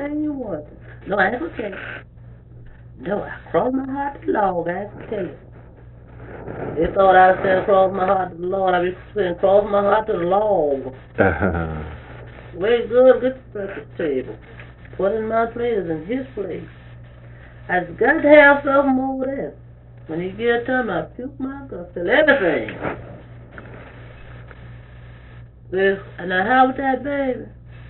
everything you want. No, I ain't gonna tell you. No, I crossed my heart to the Lord, I ain't gonna tell you. They thought I said cross my heart to the Lord. I be saying cross my heart to the Lord. Way good, get the breakfast table. Put in my plate is in his place. I just got to have something over there. When he get time, I puke my guts, tell everything. And I how with that baby?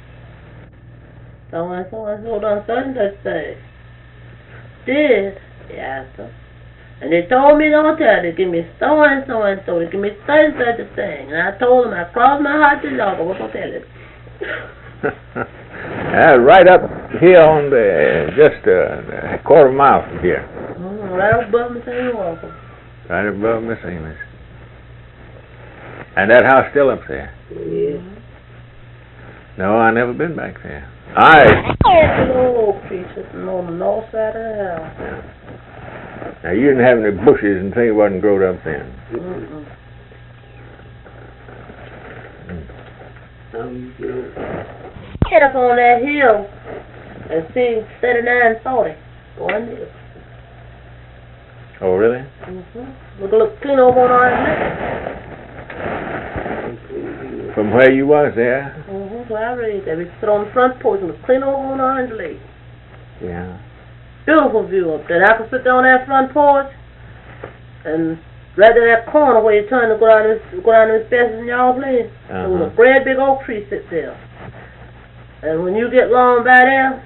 So and so done such and such thing. Did? Yeah, so. And they told me don't tell, they give me so and so, they give me such and such a thing. And I told them I crossed my heart to Lord, but what's gonna tell it? Right up here on the, just a quarter mile from here. Right above Miss Amy Walker. Right above Miss Amy's. And that house still up there? Yeah. No, I never been back there. Old creature on the north side of the house. Yeah. Now you didn't have any bushes and things wasn't growed up then. Get up on that hill and see 3940. Go in there. Oh, really? Look clean over on Orange Lake. From where you was there? Where I raised there. We sit on the front porch and look clean over on Orange Lake. Yeah. Beautiful view up there. I can sit there on that front porch and right there that corner where you turn to go down to Miss Bess's and y'all place. There was a great big oak tree sit there. And when you get along by there,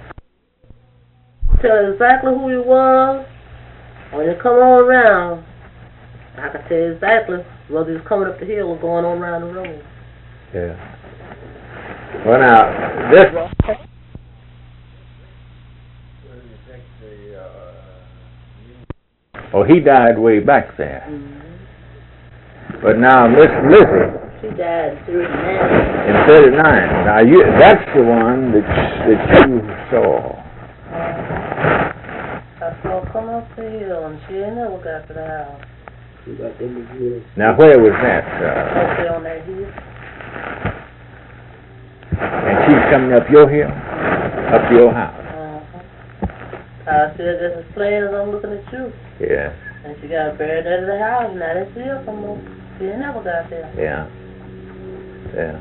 tell exactly who you was. When you come on around, I can tell you exactly whether he was coming up the hill or going on around the road. Yeah. Well, now, this... Oh, he died way back there. But now, Miss Lizzie... She died in 39. In 39. Now, that's the one that you saw. I saw her come up the hill, and she ain't never got to the house. Now, where was that? Up there on that hill. And she's coming up your hill? Up to your house? I said just as plain as I'm looking at you. Yes. And she got buried out of the house, and now that's here some more. She ain't never got there. Yeah. Yeah.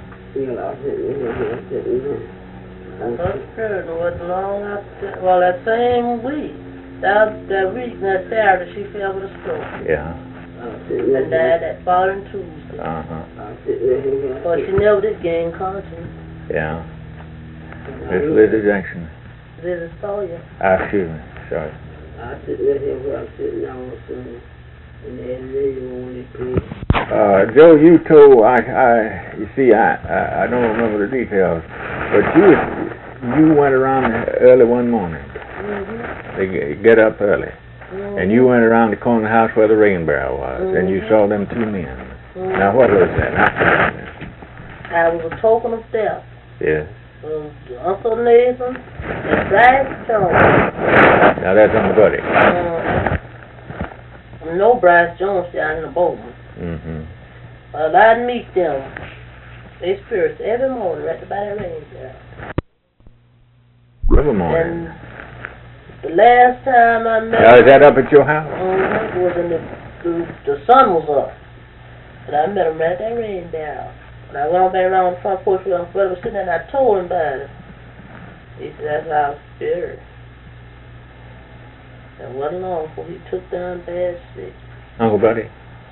It wasn't long after, well, that same week, that week, that Saturday, she fell with a stroke. Yeah. And died that following Tuesday. But she never did gain conscience. Yeah. Miss Lizzie Jackson. Lizzie Sawyer. Excuse me. Sorry. I sit right here where I'm sitting now on Sunday. And then when they pray. Joe, you told you see, I don't remember the details, but you went around early one morning. They get up early, and you went around the corner of the house where the rain barrel was, and you saw them two men. Now, what was that? I was a token of death. Yes. Uncle Nathan and Bryce Jones. Now that's on the buddy. No Bryce Jones down in the Bowman. Well, I'd meet them. They spirits every morning right by that rain there. Every morning. And the last time I met now, is that up at your house? Was in the sun was up. But I met him right at that rain barrel. When I went back around the front porch where Uncle Buddy was sitting there, and I told him about it. He said, that's our spirit. And wasn't long before he took down bad sick. Uncle Buddy?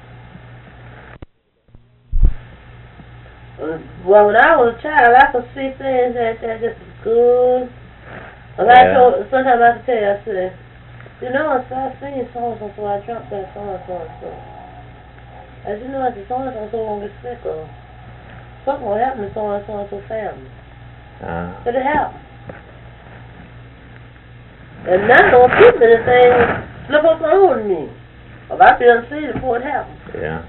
Well, when I was a child, I could see things that just as good. Sometimes I could tell you, I said, you know, I seen so-and-so, so I jumped that so-and-so. As you know, I said, so-and-so won't get sick or something will happen to so-and-so family. But it happened. And now don't keep anything slip up on me. Well, I didn't see it before it happened. Yeah.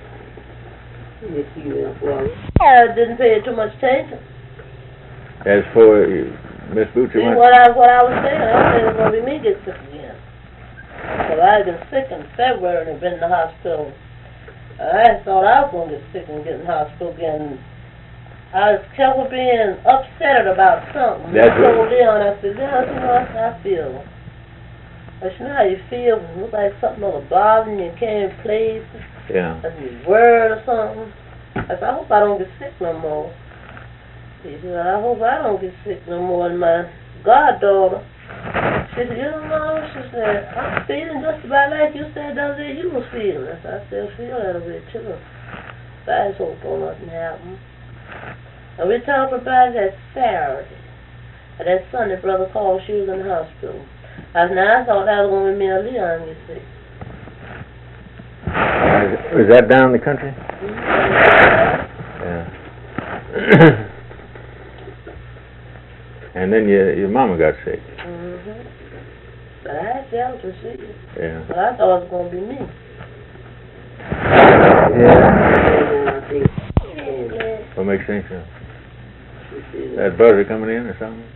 I didn't pay too much attention. As for Miss Butcher, what I was saying, I was saying it was going to be me get sick again. Because I had been sick in February and been in the hospital. I thought I was going to get sick and get in the hospital again. I was kept being upset about something. That's I told Leon, I said, Leon, you know how I feel. I said, you know how you feel? It looks like something was bothering you, can't place. Yeah. Like you worried or something. I said, I hope I don't get sick no more. He said, I hope I don't get sick no more. And my goddaughter, she said, you know, Mom, she said, I'm feeling just about like you said the other day you was feeling. I said, I still feel that a bit too. But I just hope nothing happen. And we talked about that Saturday. And that Sunday, Brother called, she was in the hospital. I thought that was going to be me and Leon get sick. Was that down the country? Yeah. And then your mama got sick. But I had felt to see it. Yeah. But I thought it was going to be me. Yeah. What makes sense? That buzzer coming in or something?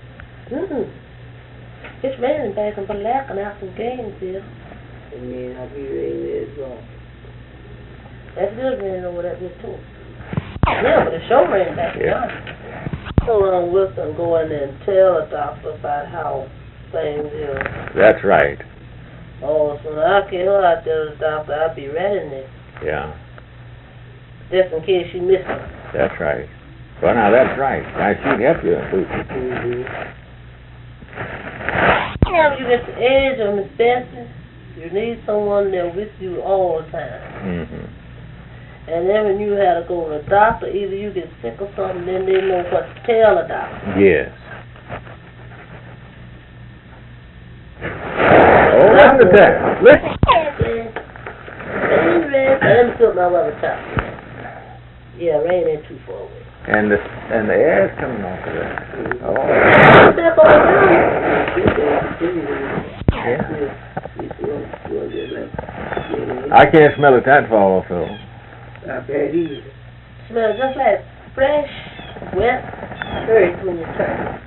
It's raining back in Black and out some Gainesville. And then I'll be ready there as well. That's good raining over that bit too. Yeah, but the show raining back down. So long Wilson go in there and tell the doctor about how things is. That's right. Oh, so when I get her out there to the doctor, I'll be ready there. Yeah. Just in case she misses it. That's right. Well, now that's right. She'd help you. Whenever you get the age of Miss Bessie, you need someone there with you all the time. And then when you have to go to the doctor, either you get sick or something, then they know what to tell the doctor. Yes. Oh, that's the time. Listen. Let me put my rubber top. Yeah, rain ain't too far away. And the air's coming off of that. Oh. Yeah. I can't smell it that far, so. Not bad either. Smells just like fresh, wet earth when you turn.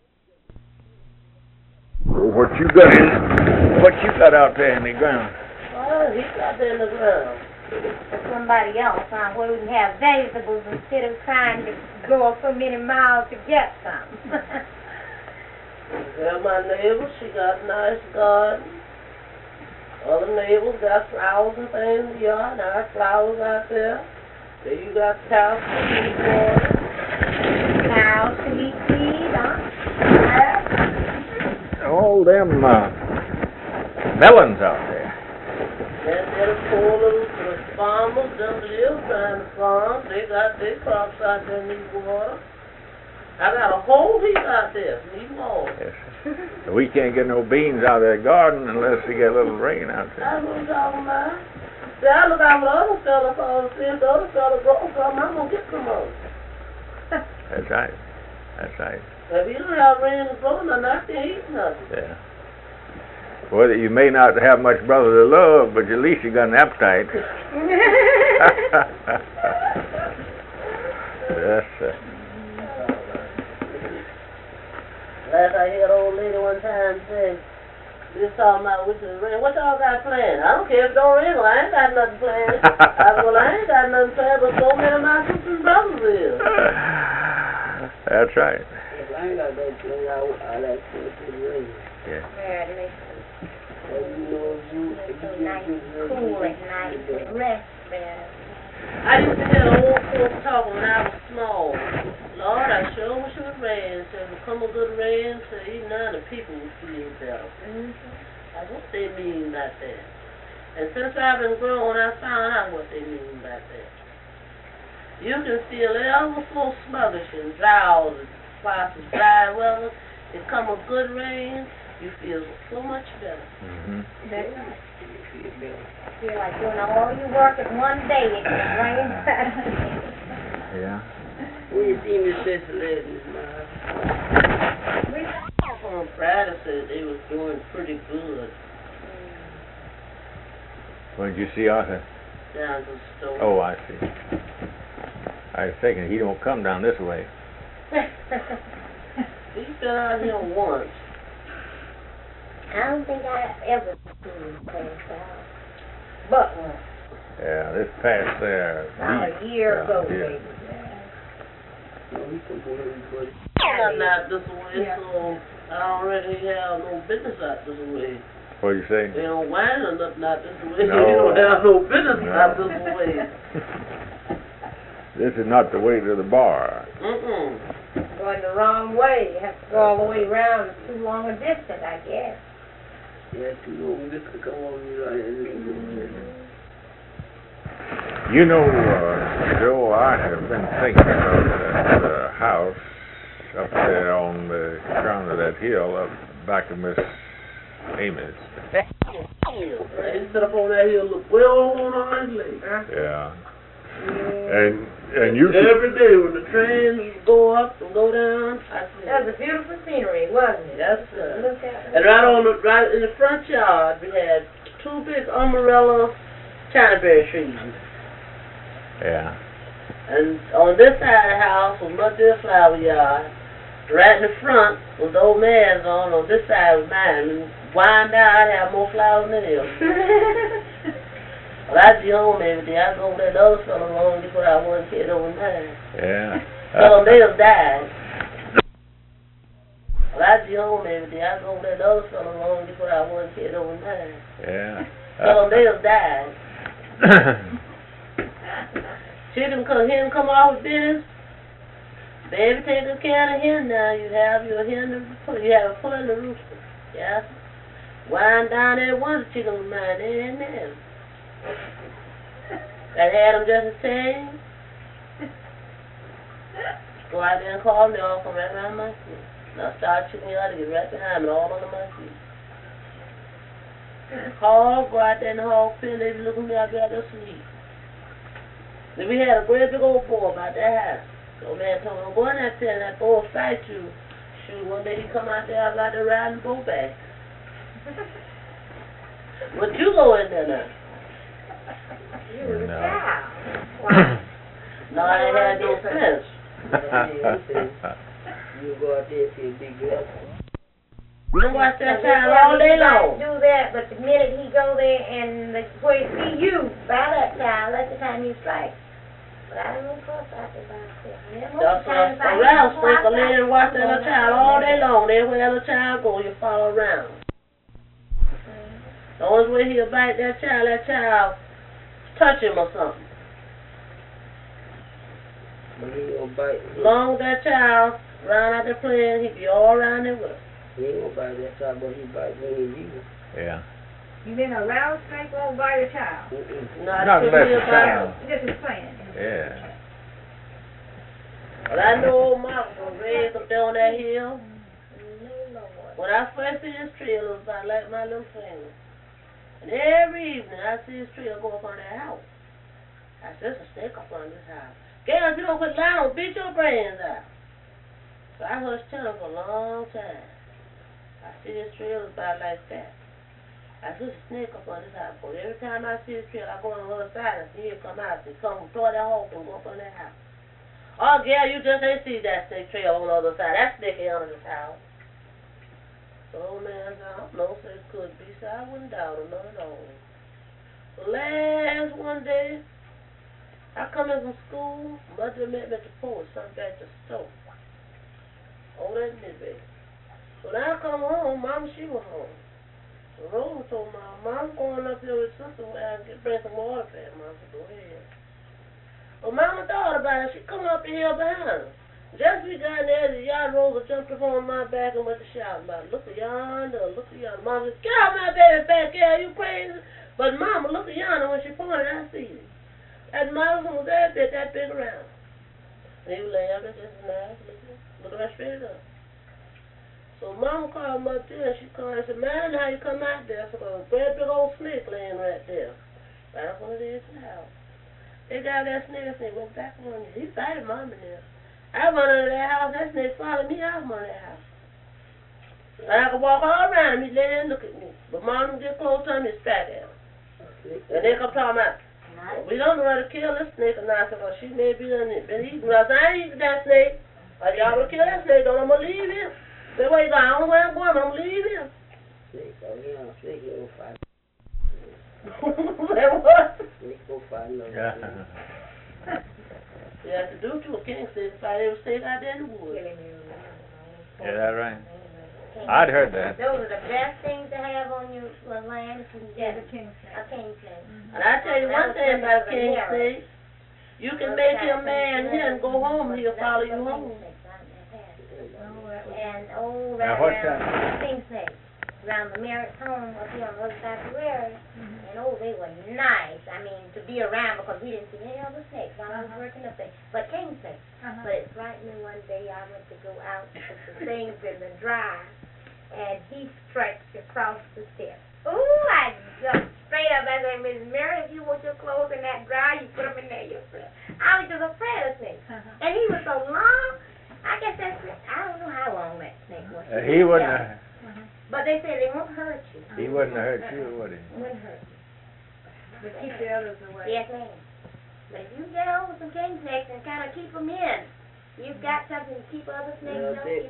What you got out there in the ground? Oh, he got there in the ground. Somebody else, where we can have vegetables instead of trying to go so many miles to get some. Well, my neighbor, she got a nice garden. Other neighbors got flowers and things in the yard. Nice flowers out there. Then you got cows to eat water. Cows to eat feed, All them melons out there. Then there's poor little farmers, them live trying to farm. They got their crops out there need water. I got a whole heap out there need water. Yes. We can't get no beans out of that garden unless we get a little rain out there. That's what I'm talking about. See, I look out for the other fella for see if the other fella grow something, I'm going to get some more. That's right. That's right. If you don't have rain to grow nothing, I can't eat nothing. Yeah. Well, you may not have much brother to love, but at least you got an appetite. Yes. Last I heard an old lady one time say, this talking about which is rain. What y'all got planned? I don't care if it don't rain. Well, I ain't got nothing planned. I said, well, I ain't got nothing planned, but so many of my sisters and brothers is. That's right. If I ain't got that thing, I like to see the rain. Yeah. Well, you know, if so you nice, get this cool at night, rest better. I used to hear old folks talking when I was small. Lord, I sure wish it would rain. So it would come a good rain, so even now the people would feel better. That's what they mean by that. And since I've been growing, I found out what they mean by that. You can feel ever so sluggish and drowsy, spots of dry weather. It come a good rain, you feel so much better. That's right. Feel like doing all your work in one day and it rains better. Yeah. When you see Miss Bessie ladies, man. On Friday said they was doing pretty good. When did you see Arthur? Down to the store. Oh, I see. I was thinking he don't come down this way. He's been out here once. I don't think I ever seen him pass out. But once. Yeah, this past there. About a year ago, yeah. maybe. No, he come over here, buddy. I'm not this way, Yeah. so I don't really have no business out this way. What you say? They don't whine or nothing out this way. No. You don't have no business No. out this way. This is not the way to the bar. Mm-mm. Going the wrong way. You have to go all the way around. It's too long a distance, I guess. Yeah, too long. This could come on me right here. You know, Joe, I have been thinking about that house up there on the crown of that hill up back of Miss Amos. He sit up on that hill, look well on our leg. Yeah. And you Every day when the trains go up and go down, I see That it. was a beautiful scenery, wasn't it? Yes, sir. Look at And right in the front yard, we had two big umbrella Chinaberry trees. Yeah. And on this side of the house was my dear flower yard. Right in the front was the old man's on this side was mine. And wind down, I'd have more flowers than him. Well, I'd be home every day. I'd go over there, the other fellow along to put out one kid over mine. Yeah. Well, they was died. Well, I'd be home every day. I'd go over there, the other fellow along to put out one kid over mine. Yeah. Well, they was died. Chicken come off with business. Baby, take good care of the hen now. You have your hen you have a pull in the rooster. Yeah. Wind down there one chicken of mine, they ain't there. That had them just the same. Go out there and call me, all come right around my feet. Now start shooting you out to get right behind me, all under my feet. Call, go out there in the hog pen, they be looking at me, I'll be out there asleep. Then we had a great big old boy about that house. So man told me, don't go in that pen, that boy will fight you. Shoot, one day he come out there, I was out there riding the boat back. Would you go in there now? You was a No. child. Wow. No, I ain't had no sense. You go out there and see a big girl. You watch that So child they all day tell long. me you do that, but the minute he go there and where he see you by that child, that's the time you strike. But I don't know what's out there by myself. That's around, sprinkle in and watch that little child all day long. Everywhere the child go, you follow around. The only way he'll bite that child touch him or something. But he ain't gonna bite. As long as that child around out there playing, he be all around there with us. He ain't gonna bite that child, but he bite me and you. Yeah. You mean a rattlesnake won't bite a child? Not unless the child. Just explain. Yeah. Well, I know old Mark was raised up there on that hill. When I first see this tree, it was about like my little finger. And every evening I see this tree go up on that house. I said, there's a snake up on this house. Girl, if you don't quit lying, I'll beat your brains out. So I hushed telling for a long time. I see this tree, it was about like that. I see a snake up on this house. But every time I see this tree, I go on the other side and see it come out. It come toward that hole and go up on that house. Oh, girl, you just ain't see that snake trail on the other side. That snake ain't under this house. So, old man said, I don't know, so it could be, so I wouldn't doubt him, not at all. So last one day, I come in from school, Mother met me at the porch, something back to the store. Over there in Midway. So when I come home, Mama, she was home. So Rose told Mom, I'm going up here with sister where I can bring some water for him. Mom said, go ahead. Well, Mama thought about it. She come up the hill behind us. Just we got in there, the yard Rosa jumped up on my back and went to shouting about, look at yonder, look at yonder. Mama said, get out my baby back here, you crazy? But Mama, look at yonder. When she pointed, I see it. That mouse was that big around. And he was laying up there just nice, looking right straight up. So Mama called him up there, and she called and said, man, how you come out there? So a great big old snake laying right there. Right up on the edge of the house. They got that snake went back on me. He fighting Mama there. I run under that house, that snake followed me out of that house. And I could walk all around him, he'd lay there and look at me. But Mama would get close to him, he'd strike at him. And they come talking about, well, we don't know how to kill this snake or not, so she may be been eating us. I ain't eating that snake. Y'all gonna kill that snake, don't I'm gonna leave him. Say, where you going? I don't know where I'm going, but I'm gonna leave him. Snake, oh yeah, snake go fight. Say what? Snake go fight, no. Yeah. You have to do to a king snake if I ever stayed out there in the woods. Killing me. Is that right? I'd heard that. Those are the best things to have on your land if you can get The king a snake. king snake. And I tell you one thing about a king snake. You can make him man here and go home, he'll follow you home. And Now, what's that? king snake around the Merritt's home up here on the other side of the river. And they were nice. I mean, to be around because we didn't see any other snakes while I was working up there. But king snakes. But it frightened me one day. I went to go out to put the things in the dry, and he stretched across the steps. Ooh, I jumped straight up. I said, Miss Mary, if you want your clothes in that dry, you put them in there yourself. I was just afraid of snakes. And he was so long. I guess that's, I don't know how long that snake was. He wouldn't. But they say they won't hurt you. He wouldn't have hurt you, would he? Wouldn't hurt you. But keep the others away. Yes, ma'am. But if you get over some king snakes and kind of keep them in, you've got something to keep other snakes off your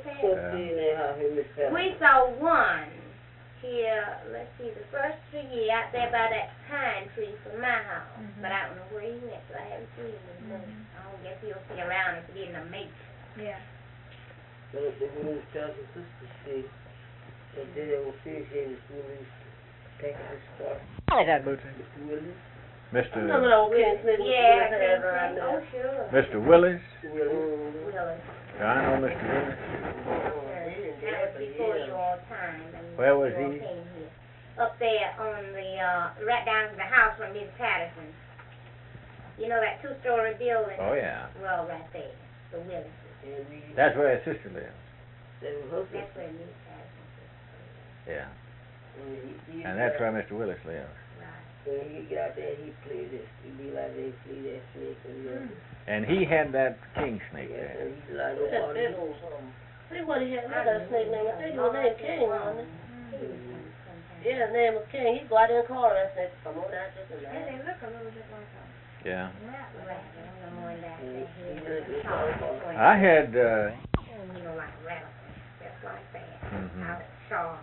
past. We saw one here, let's see, the first 3 years out there by that pine tree from my house. But I don't know where he went, so I haven't seen him. I don't guess he'll stay around if he didn't mate. Yeah. But the woman's cousin sister said that they were fishing in school used to take this stuff. I got Mr. Willis. Mr. Remember those king snakes? Yeah, had around king snake. there? Oh, sure. Mr. Willis. Willis. I know Mr. Willis. That was before your time. Where was you all he? came here. Up there on the, right down to the house from Miss Patterson. You know that 2-story building? Oh, yeah. Well, right there. The Willises. That's where his sister lives. That's where Miss Patterson is. Yeah. And that's where Mr. Willis lives. Right. When he got there, he played this. He'd be like, they play that snake and And he had that king snake yeah, there. and he's like, Look at nobody big old something. See what he had? Look at a snake name. I think his name King, wasn't it? Yeah, his name was King. He'd go out there and call that snake. Come on down, just a And minute. they look a little bit like a Yeah. rat. Right. I'm going down there. I had, You know, like rattlesnake. Just like that. Mhm. Out sharp.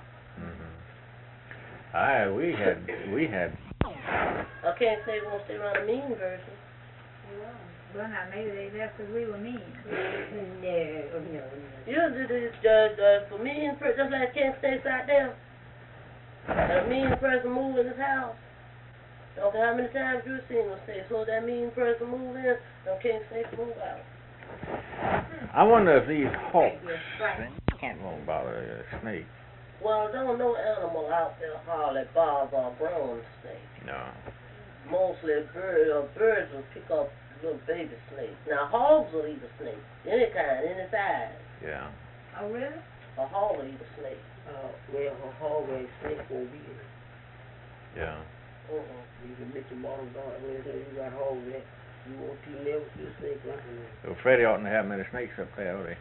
we had, A king snake won't stay around a mean version. Well, now, maybe they left because we were mean. No. You for mean person, just like king snakes out there. A mean person move in his house. Don't care how many times you've seen them stay. So that mean person move in, them king snakes move out. I wonder if these hawks Right. won't bother a snake. Well, don't no animal out there hardly bother a brown snake. No. Mostly birds will pick up little baby snakes. Now hogs will eat a snake, any kind, any size. Yeah. Oh, really? A hog will eat a snake. well, a hog and snake won't be in. Yeah. You can make your bottom dog, when you got hogs there, you won't never see a snake like that. So Freddie oughtn't to have many snakes up there, would he?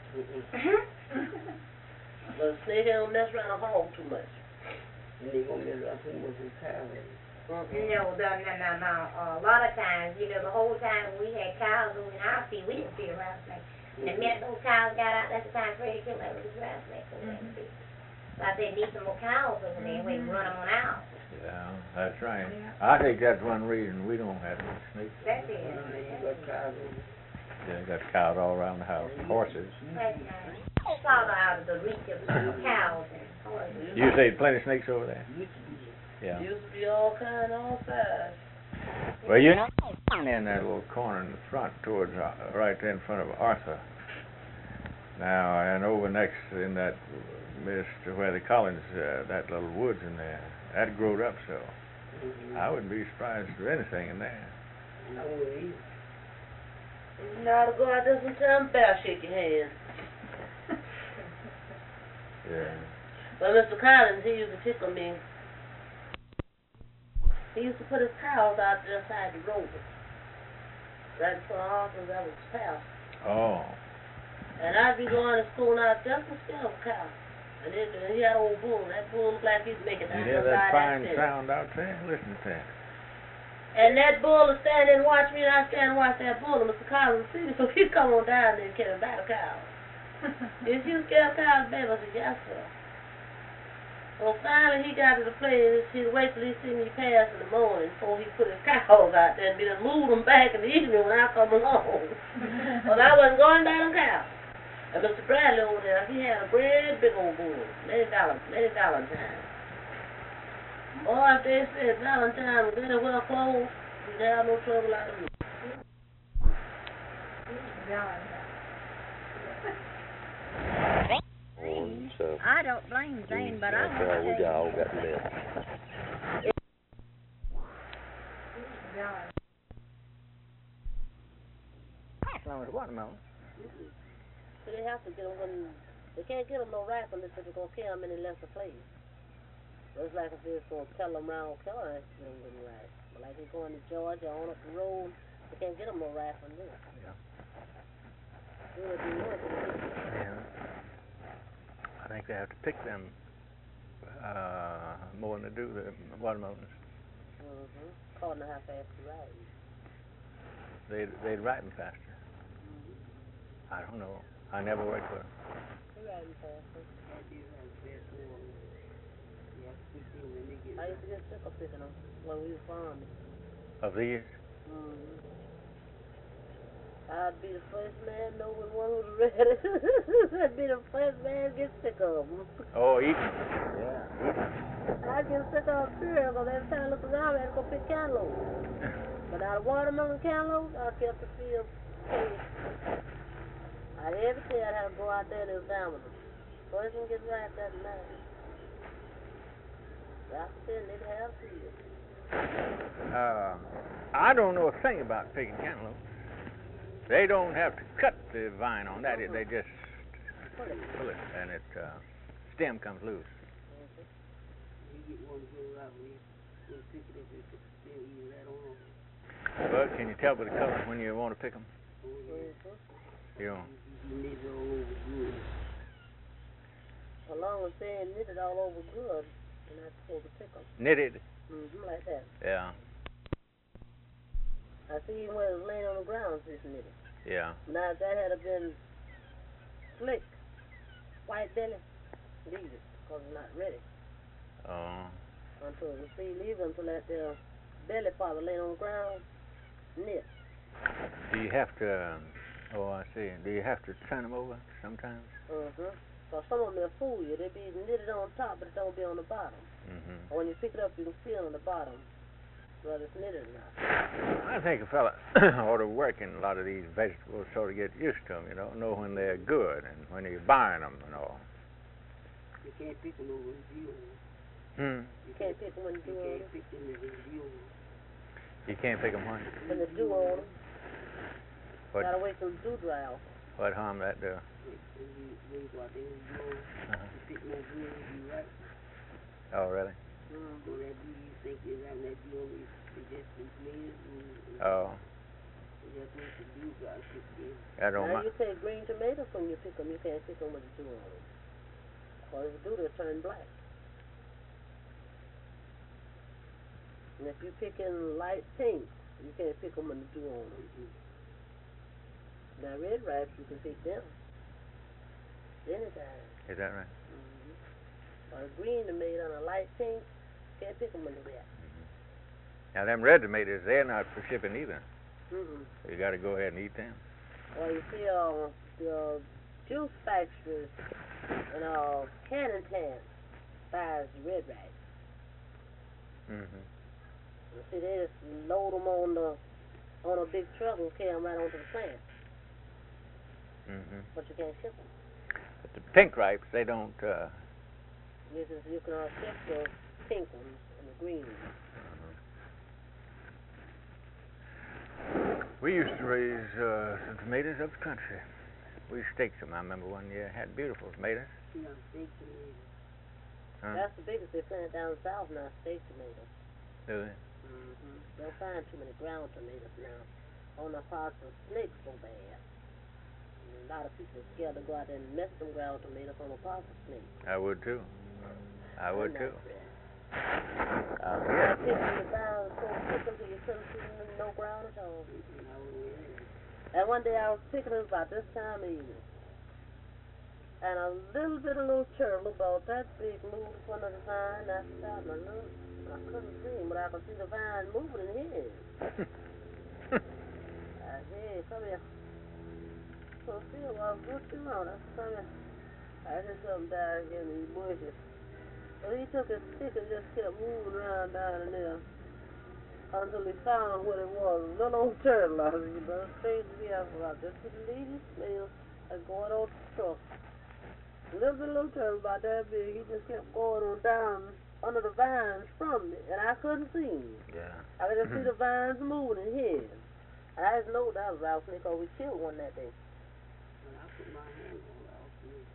But a snake don't mess around a hog too much. And they gonna mess around too much with cow. No. A lot of times, you know, the whole time we had cows in our feed, we didn't see a rattlesnake. And the minute those cows got out, that's the time Freddie came over with his rattlesnake. So I said, need some more cows over there, we can run them on out. Yeah, that's right. Yeah. I think that's one reason we don't have any snakes. That's it. You got cows in. Yeah, got cows all around the house, horses. That's nice. Follow out of the reach of cows and horses. You say plenty of snakes over there? Yeah. Used to be all kind, all size. Well, you know, in that little corner in the front, towards right there in front of Arthur. Now, and over next in that Mr. where the Collins, that little woods in there, that growed up so. I wouldn't be surprised if there's anything in there. I wouldn't either. You know how to go out there sometime, bear shake your hand. Yeah. But Mr. Collins, he used to tickle me. He used to put his cows out there beside the road. Right before the office, that was his house. Oh. And I'd be going to school and I'd just scared of cows. And then he had an old bull. That bull looked like he'd make it You down hear the that side fine of that fence. sound out there? Listen to that. And that bull would stand there and watch me, and I'd stand and watch that bull. And Mr. Collins would see me, so he'd come on down there and carry back the cows. Is you scared of cows, baby? I said, yes, sir. So finally he got to the place, he'd wait till he see me pass in the morning before he put his cows out there and be done moved them back in the evening when I come along. Well, I wasn't going down them cows. And Mr. Bradley over there, he had a great big old bull, Lady Valentine. Boy, if they said Valentine was anywhere close, we'd have no trouble like me. So I don't blame Zane, but I want to tell you. all got left. As long as watermelon. So they have to get them when, they can't get them no rifle unless they're going to kill them any lesser place. But it's like if they're going to tell them around Carolina, they don't get them right. But like they're going to Georgia on up the road, they can't get them no rifle there. Yeah. Yeah. I think they have to pick them more than they do the watermelons. According to how fast you ride. They'd ripen faster. I don't know. I never worked with them. They riding faster. I used to get sick of picking them when we was farming. Of these? I'd be the first man know when one was ready. I'd be the first man to get sick of them. Oh, eating them. Yeah, I'd get sick of them too, because every time I look around, I had to go pick cantaloupe. But out of watermelon cantaloupe, I kept the field caged. Every day I'd have to go out there and examine them. First one gets right that night. That's it, they'd have field. I don't know a thing about picking cantaloupe. They don't have to cut the vine on that. They just pull it, and it stem comes loose. But can you tell by the color when you want to pick them? You don't. As long as they're knitted all over good, you're not supposed to pick them. Knitted? Like that. Yeah. I see even when it was laying on the ground, it's knitted. Yeah. Now, if that had been slick, white belly, leave it, because it's not ready. Oh. Until the seed leaves until that belly part is laying on the ground, knit. Do you have to, I see. Do you have to turn them over sometimes? Because some of them will fool you. They be knitted on top, but it don't be on the bottom. Or when you pick it up, you can feel on the bottom whether it's knitted or not. I think a fella ought to work in a lot of these vegetables so to get used to them, know when they're good and when you're buying them and all. You can't pick them over the deal. You can't pick them when the dew on them. You can't pick them when? When the dew on them. What? Gotta wait till the dew dry off. What harm that do? Oh, really? Oh. I don't Now mind. you take green tomatoes when you pick them, you can't pick them with the dew on them. Because if the dew, they'll turn black. And if you're picking light pink, you can't pick them with the dew on them. Now red rice, you can pick them anytime. Is that right? Or green tomato and a light pink, can't pick them when they're red. Now, them red tomatoes, they're not for shipping either. So you got to go ahead and eat them. Well, you see, the juice factories and canning plants buys red rice. You see, they just load them on a big truck and carry them right onto the plant. But you can't ship them. But the pink ripes, they don't. You can ship the pink ones and the green ones. We used to raise some tomatoes up the country. We staked them. I remember one year had beautiful tomatoes. Yeah, steak tomatoes. That's the biggest they plant down south now, steak tomatoes. Do they? Don't find too many ground tomatoes now. On the parts of snakes so bad. And a lot of people are scared to go out there and mess them ground tomatoes on the parts of snakes. I would too. I would too. Yeah. Pick them down, so pick them till you couldn't see them in no ground at all. And one day I was picking them about this time of evening. And a little bit of little turtle about that big moved in front of the vine. I stopped and looked. I couldn't see him, but I could see the vine moving in his. I said, come here. So Phil, what you want? I said, come here. I said something down here in these bushes. So he took his stick and just kept moving around down in there until he found what it was. A little old turtle. I said, you better straight to me. I forgot just to leave his smell and going on the truck. Little turtle about that big, he just kept going on down under the vines from me, and I couldn't see him. Yeah. I could just see the vines moving in his. And I just know that was Ralph Lee, because we killed one that day. When I put my hands on Ralph Lee,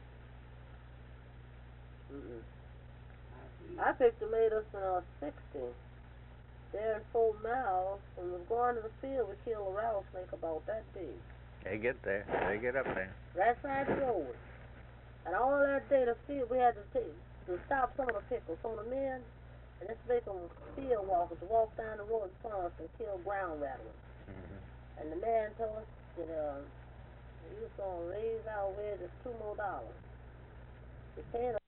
I picked tomatoes when I was 60. There in 4 miles, and was going to the field, we killed a rattlesnake about that big. They get there. They get up there. Right side the road. And all that day, the field, we had to stop some of the pickles, some of the men, and just make them field walkers to walk down the road in front of us and kill ground rattlers. Mm-hmm. And the man told us that he was going to raise our wages $2 more. He paid us